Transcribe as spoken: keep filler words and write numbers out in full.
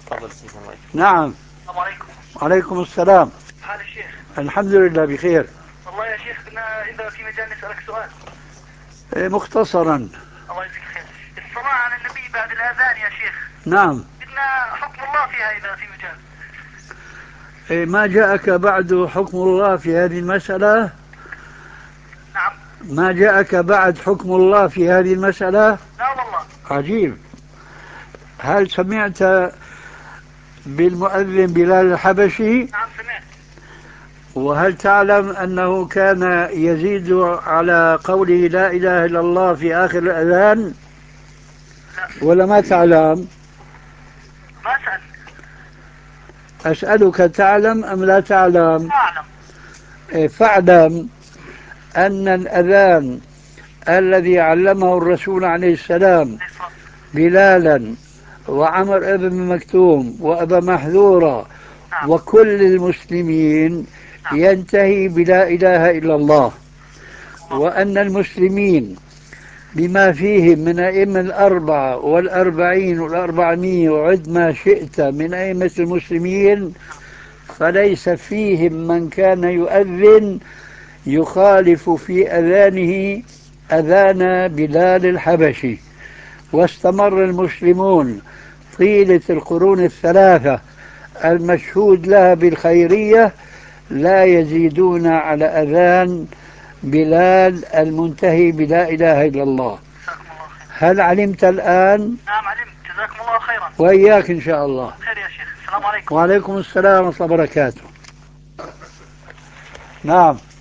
تفضل سيدنا الله. نعم. السلام عليكم. وعليكم السلام. حال الشيخ؟ الحمد لله بخير. والله يا شيخ كنا إذا في مجال نسألك سؤال. إيه، مختصرا. الله يجزيك خير. الصلاة على النبي بعد الآذان يا شيخ. نعم. بدنا حكم الله فيها إذا في مجال. إيه، ما جاءك بعد حكم الله في هذه المسألة؟ نعم. ما جاءك بعد حكم الله في هذه المسألة؟ لا والله. عجيب. هل سمعت بالمؤذن بلال الحبشي؟ نعم سمعت. وهل تعلم أنه كان يزيد على قوله لا إله إلا الله في آخر الأذان؟ لا. ولا ما تعلم؟ ما أسأل. أسألك تعلم أم لا تعلم؟ لا أعلم. إيه، فاعلم أن الأذان الذي علمه الرسول عليه السلام بلالا وعمر ابن مكتوم وأبا محذورة نعم. وكل المسلمين نعم. ينتهي بلا إله إلا الله، الله. وأن المسلمين بما فيهم من أئمة الأربعة والأربعين والأربعمية وعد ما شئت من أئمة المسلمين، فليس فيهم من كان يؤذن يخالف في أذانه أذان بلال الحبشي. واستمر المسلمون طيلة القرون الثلاثة المشهود لها بالخيرية لا يزيدون على أذان بلال المنتهي بلا إله إلا الله. جزاكم الله خير. هل علمت الآن؟ نعم علمت. جزاكم الله خيرا. وإياك إن شاء الله. خير يا شيخ. السلام عليكم. وعليكم السلام ورحمة الله وبركاته. نعم.